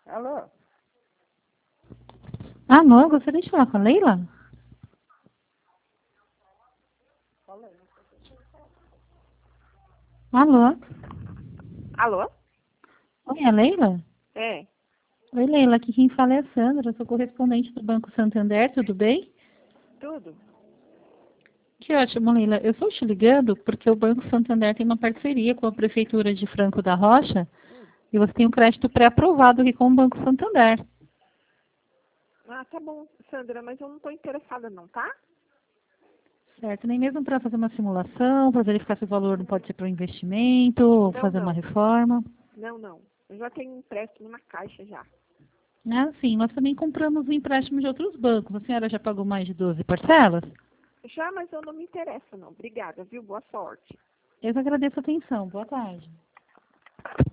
Alô? Alô, gostaria de falar com a Leila? Alô? Alô? Oi, é a Leila? É, Oi, Leila, aqui quem fala é a Sandra, sou correspondente do Banco Santander, tudo bem? tudo? Que ótimo, Leila. Eu estou te ligando porque o Banco Santander tem uma parceria com a Prefeitura de Franco da Rocha e você tem um crédito pré-aprovado aqui com o Banco Santander. Ah, tá bom, Sandra, mas eu não tô interessada não, tá? Certo, nem mesmo para fazer uma simulação, para verificar se o valor não pode ser para um investimento, ou Não, fazer uma não. reforma. Não, não. Eu já tenho um empréstimo na Caixa já. Ah, sim, nós também compramos empréstimos de outros bancos. A senhora já pagou mais de 12 parcelas? Já, mas eu não me interesso não. Obrigada, viu? Boa sorte. Eu que agradeço a atenção. Boa tarde.